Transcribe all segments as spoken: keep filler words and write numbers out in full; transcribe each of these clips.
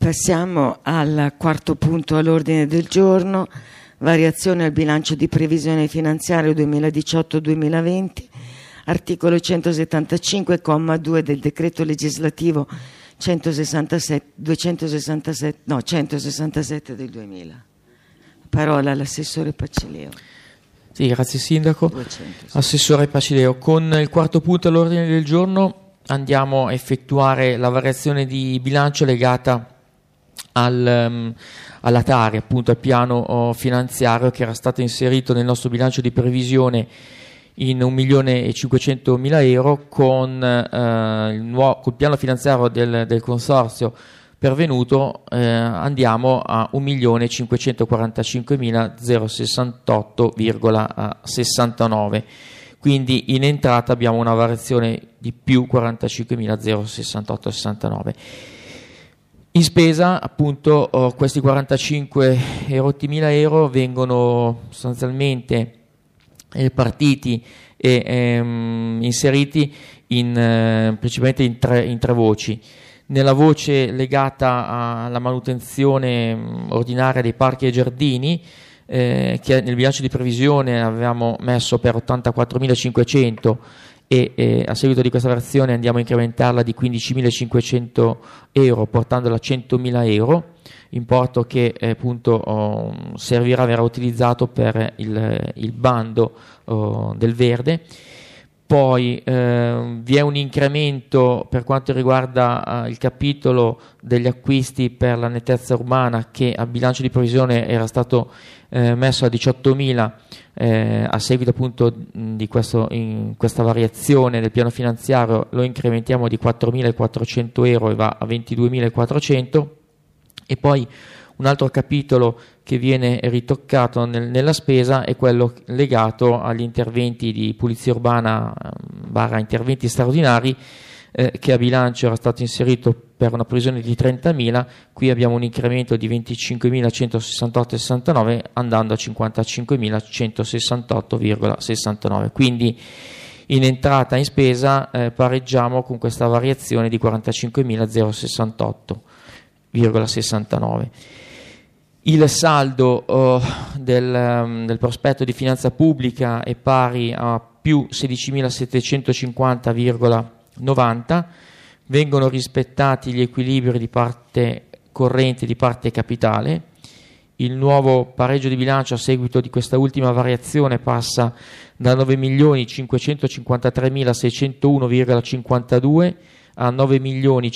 Passiamo al quarto punto all'ordine del giorno, variazione al bilancio di previsione finanziaria duemiladiciotto duemilaventi, articolo centosettantacinque, comma due del decreto legislativo centosessantasette, duecentosessantasette, no, centosessantasette del duemila. Parola all'assessore Pacileo. Sì, grazie Sindaco. duecento. Assessore Pacileo, con il quarto punto all'ordine del giorno andiamo a effettuare la variazione di bilancio legata al, um, alla Tari, appunto al piano oh, finanziario che era stato inserito nel nostro bilancio di previsione in un milione e cinquecentomila euro con eh, il nuovo col piano finanziario del, del consorzio pervenuto eh, andiamo a un milione cinquecentoquarantacinquemila sessantotto virgola sessantanove, quindi in entrata abbiamo una variazione di più quarantacinquemila sessantotto virgola sessantanove. In spesa appunto oh, questi quarantacinque mila euro vengono sostanzialmente eh, partiti e ehm, inseriti in, eh, principalmente in tre, in tre voci. Nella voce legata alla manutenzione mh, ordinaria dei parchi e giardini, eh, che nel bilancio di previsione avevamo messo per ottantaquattromilacinquecento e eh, a seguito di questa variazione andiamo a incrementarla di quindicimilacinquecento euro portandola a centomila euro, importo che eh, appunto oh, servirà, verrà utilizzato per il, il bando oh, del verde. Poi eh, vi è un incremento per quanto riguarda eh, il capitolo degli acquisti per la nettezza urbana, che a bilancio di previsione era stato eh, messo a diciottomila eh, a seguito appunto di questo, in questa variazione del piano finanziario lo incrementiamo di quattromilaquattrocento euro e va a ventiduemilaquattrocento. E poi un altro capitolo che viene ritoccato nel, nella spesa è quello legato agli interventi di pulizia urbana barra interventi straordinari eh, che a bilancio era stato inserito per una previsione di trentamila. Qui abbiamo un incremento di venticinquemilacentosessantotto virgola sessantanove andando a cinquantacinquemilacentosessantotto virgola sessantanove, quindi in entrata e in spesa eh, pareggiamo con questa variazione di quarantacinquemila sessantotto virgola sessantanove. Il saldo uh, del, um, del prospetto di finanza pubblica è pari a più sedicimilasettecentocinquanta virgola novanta, vengono rispettati gli equilibri di parte corrente e di parte capitale. Il nuovo pareggio di bilancio a seguito di questa ultima variazione passa da nove milioni cinquecentocinquantatremilaseicentouno virgola cinquantadue a nove milioni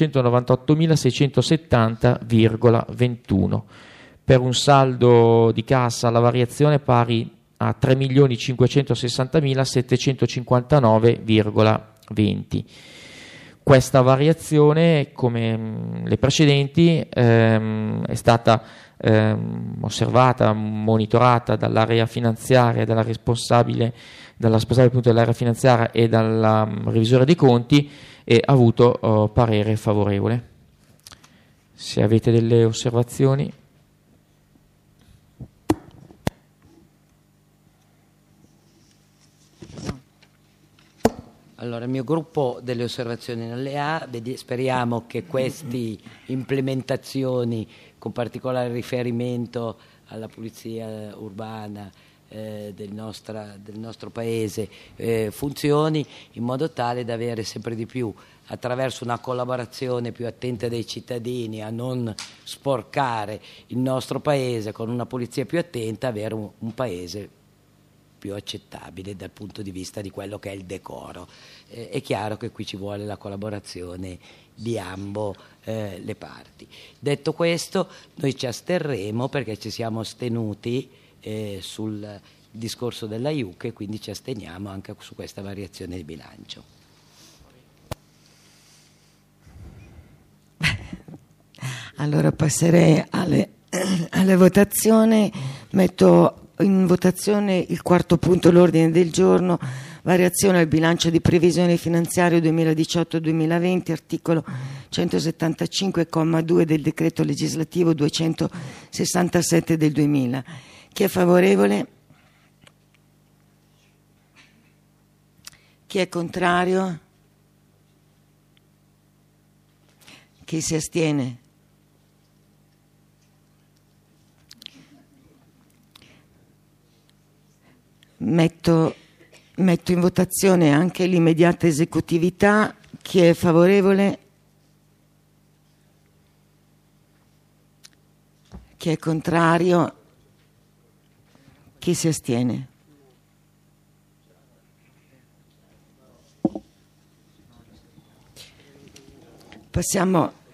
cinquecentonovantottomilaseicentosettanta virgola ventuno, per un saldo di cassa alla variazione pari a tre milioni cinquecentosessantamila settecentocinquantanove virgola venti. Questa variazione, come le precedenti, ehm, è stata ehm, osservata, monitorata dall'area finanziaria, dalla responsabile, dalla responsabile appunto dell'area finanziaria e dalla um, revisore dei conti, e ha avuto oh, parere favorevole. Se avete delle osservazioni. Allora, il mio gruppo delle osservazioni non le ha, speriamo che queste implementazioni, con particolare riferimento alla pulizia urbana eh, del, nostra, del nostro paese, eh, funzioni in modo tale da avere sempre di più, attraverso una collaborazione più attenta dei cittadini a non sporcare il nostro paese, con una pulizia più attenta, avere un, un paese più accettabile dal punto di vista di quello che è il decoro. Eh, è chiaro che qui ci vuole la collaborazione di ambo eh, le parti. Detto questo, noi ci asterremo perché ci siamo astenuti eh, sul discorso della I U C e quindi ci asteniamo anche su questa variazione di bilancio. Allora passerei alle, alle votazioni. Metto in votazione il quarto punto all'ordine del giorno, variazione al bilancio di previsione finanziario duemiladiciotto duemilaventi, articolo centosettantacinque comma due del decreto legislativo duecentosessantasette del duemila. Chi è favorevole? Chi è contrario? Chi si astiene? metto, metto in votazione anche l'immediata esecutività. Chi è favorevole? Chi è contrario? Chi si astiene? Passiamo